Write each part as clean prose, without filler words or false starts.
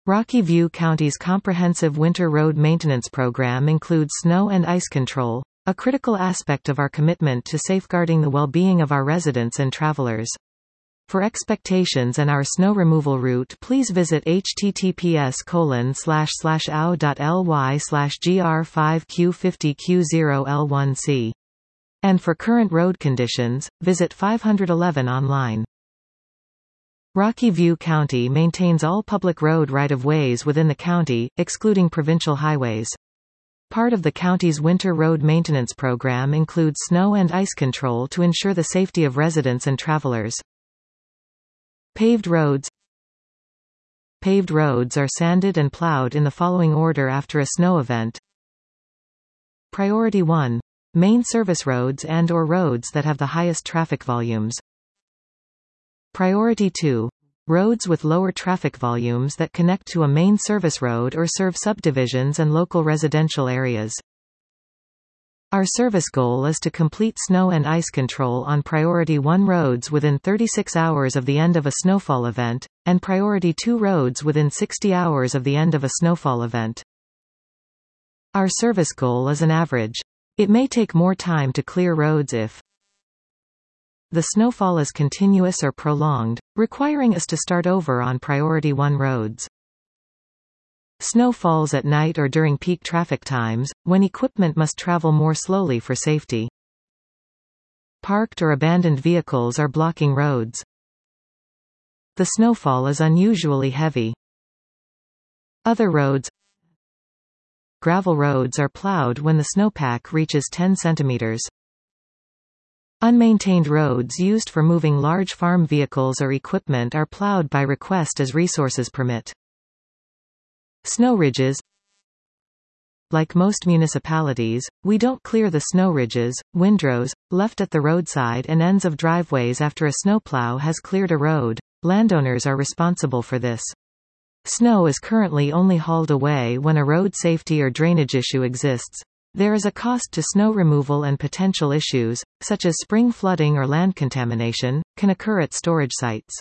Rocky View County's comprehensive winter road maintenance program includes snow and ice control, a critical aspect of our commitment to safeguarding the well-being of our residents and travelers. For expectations and our snow removal route, please visit https://ao.ly/gr5q50q0l1c. And for current road conditions, visit 511 online. Rocky View County maintains all public road right-of-ways within the county, excluding provincial highways. Part of the county's winter road maintenance program includes snow and ice control to ensure the safety of residents and travelers. Paved roads. Paved roads are sanded and plowed in the following order after a snow event. Priority 1. Main service roads and/or roads that have the highest traffic volumes. Priority 2. Roads with lower traffic volumes that connect to a main service road or serve subdivisions and local residential areas. Our service goal is to complete snow and ice control on Priority 1 roads within 36 hours of the end of a snowfall event, and Priority 2 roads within 60 hours of the end of a snowfall event. Our service goal is an average. It may take more time to clear roads if the snowfall is continuous or prolonged, requiring us to start over on Priority 1 roads. Snow falls at night or during peak traffic times, when equipment must travel more slowly for safety. Parked or abandoned vehicles are blocking roads. The snowfall is unusually heavy. Other roads. Gravel roads are plowed when the snowpack reaches 10 centimeters. Unmaintained roads used for moving large farm vehicles or equipment are plowed by request as resources permit. Snow ridges. Like most municipalities, we don't clear the snow ridges, windrows, left at the roadside and ends of driveways after a snowplow has cleared a road. Landowners are responsible for this. Snow is currently only hauled away when a road safety or drainage issue exists. There is a cost to snow removal, and potential issues, such as spring flooding or land contamination, can occur at storage sites.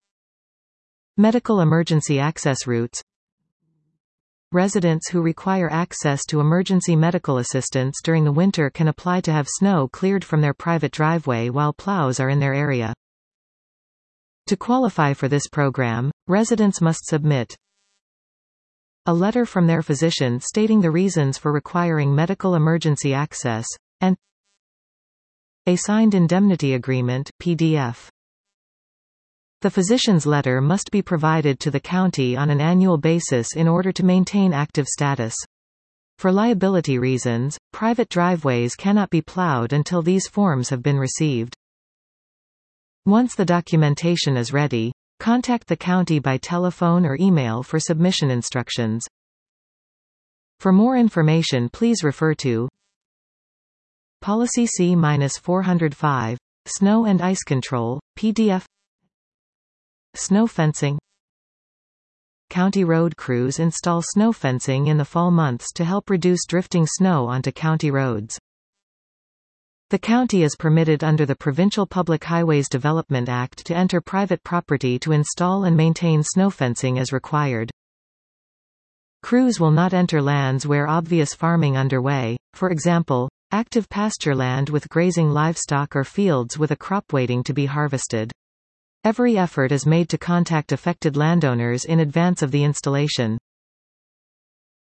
Medical emergency access routes. Residents who require access to emergency medical assistance during the winter can apply to have snow cleared from their private driveway while plows are in their area. To qualify for this program, residents must submit a letter from their physician stating the reasons for requiring medical emergency access, and a signed indemnity agreement (PDF). The physician's letter must be provided to the county on an annual basis in order to maintain active status. For liability reasons, private driveways cannot be plowed until these forms have been received. Once the documentation is ready, contact the county by telephone or email for submission instructions. For more information, please refer to Policy C-405, Snow and Ice Control, PDF. Snow fencing. County road crews install snow fencing in the fall months to help reduce drifting snow onto county roads. The county is permitted under the Provincial Public Highways Development Act to enter private property to install and maintain snow fencing as required. Crews will not enter lands where obvious farming underway, for example, active pasture land with grazing livestock or fields with a crop waiting to be harvested. Every effort is made to contact affected landowners in advance of the installation.